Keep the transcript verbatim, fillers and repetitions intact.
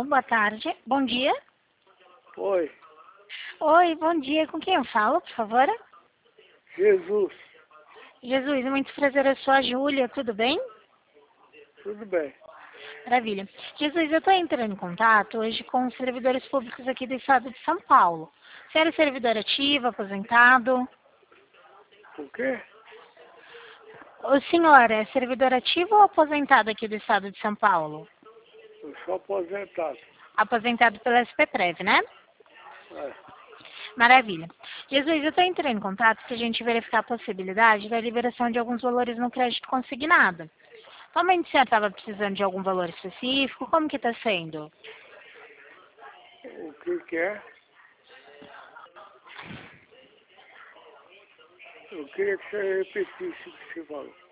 boa tarde. Bom dia. Oi, Oi, bom dia. Com quem eu falo, por favor? Jesus, Jesus, muito prazer, eu sou a Júlia, tudo bem? tudo bem? Maravilha. Jesus, eu estou entrando em contato hoje com os servidores públicos aqui do estado de São Paulo. Você era servidor ativo, aposentado? O quê? O senhor é servidor ativo ou aposentado aqui do estado de São Paulo? Eu sou aposentado. Aposentado pela S P Prev, né? É. Maravilha. Jesus, eu estou entrando em contato para a gente verificar a possibilidade da liberação de alguns valores no crédito consignado. Somente você estava precisando de algum valor específico? Como que está sendo? O que que é? Eu queria que você repetisse o que você falou.